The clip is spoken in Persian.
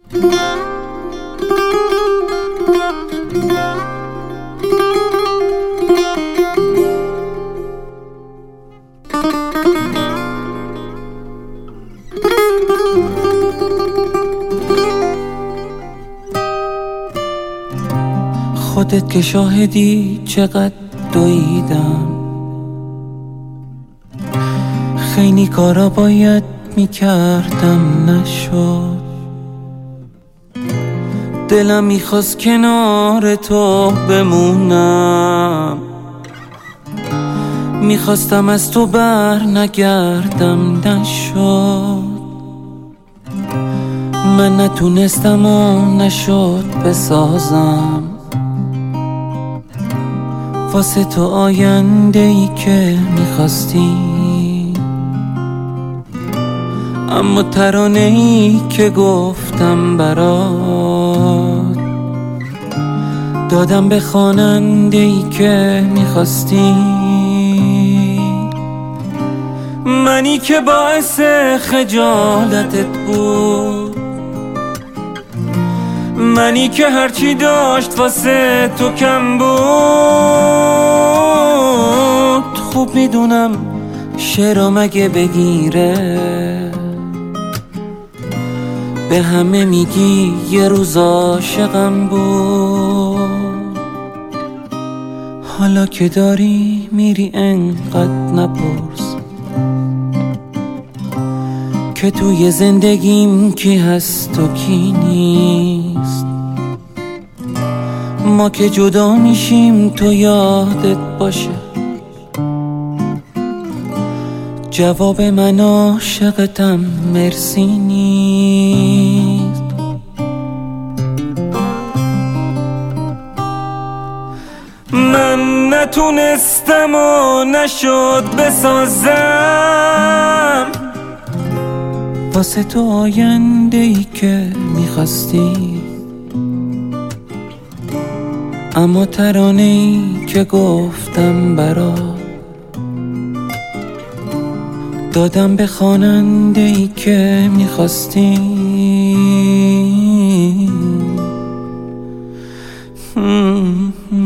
خودت که شاهدی چقدر دویدم، خیلی کارا باید میکردم نشد. دلم میخواست کنار تو بمونم، میخواستم از تو بر نگردم نشد. من نتونستم و نشد بسازم واسه تو آینده ای که میخواستی، اما ترانه ای که گفتم برات دادم به خواننده ای که میخواستی. منی که باعث خجالتت بود، منی که هرچی داشت واسه تو کم بود. خوب میدونم شعرا مگه بگیره، به همه میگی یه روز عاشقم بود. حالا که داری میری انقدر نپرس که توی زندگیم کی هست و کی نیست. ما که جدا میشیم تو یادت باشه، جواب من عاشقتم مرسی نیست. من نتونستم و نشد بسازم واسه تو آینده ای که میخواستی، اما ترانه ای که گفتم برات دادم به خواننده ای که میخواستی.